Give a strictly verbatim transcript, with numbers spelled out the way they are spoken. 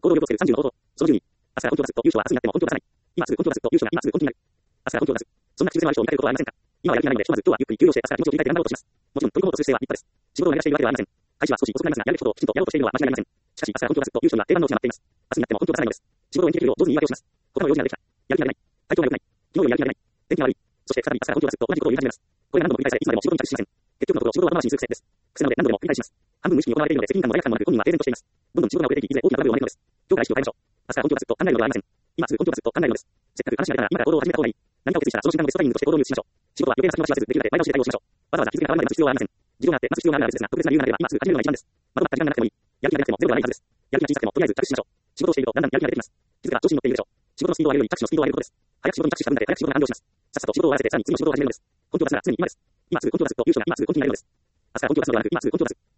行動を予防するさんじゅうの方法。そのじゅうに。明日から本当はずっと優勝は明日になっても本当は出さない。今すぐ本当はずっと優勝が今すぐ本当になる。明日から本当はず。そんな口癖の相性を見かけることはありませんか？今はやる気がないので、ひとまず今日はゆっくり休養して明日から気持ちを切り替えて頑張ろうとします。もちろん取り組もうとする姿勢は立派です。仕事を流しているわけではありません。開始は少し遅くなりますが、やるべきことをきちんとやろうとしているのは間違いありません。しかし、明日から本当はずっと優勝が定番のうちが待っています。明日になっても本当は出さないのです。仕事を演じるよりを上手に言い訳をします。他の用事ができた。やる気が出ない。体調が良くない。昨日よりやる気が出ない。天気が悪い。そして再び明日から本当はずっと同じことを言い始めます。これが何度も繰り返され、いつまでも仕事に着地しません。結局のところ仕事は後回しにする癖です。癖なので何度でも繰り返します。半分無意識に行われているので責任感も罪悪感もなく本人は平然としています。どんどん仕事が遅れていき、いずれ大きなトラブルを招くのです。今日から意識を変えましょう。明日から本当はずっと考えるのではありません。今すぐ本当はずっと考えるのです。せっかく話が出たら今から行動を始めた方がいい。何かを決意したらその瞬間のベストタイミングとして行動に移しましょう。仕事は余計な先延ばしはせずできるだけ前倒しで対応しましょう。わざわざ日付が変わるまで待つ必要はありません。事情があって待つ必要があるなら別ですが、特別な理由がなければ今すぐ始めるのが一番です。まとまった時間がなくてもいい。やる気がなくてもゼロではないはずです。やる気が小さくてもとりあえず着手しましょう。仕事をしているとだんだんやる気が出てきます。気づけば調子に乗っているでしょう。仕事のスピードを上げるより着手のスピードを上げることです。早く仕事に着手した分だけ早く仕事が完了します。さっさと仕事を終わらせてさらに次の仕事を始めるのです。本当はすが常に今です。今すぐ本当はずっと優勝が今すぐ本当になるのです。明日から本当はすのではなく今すぐ本当はず。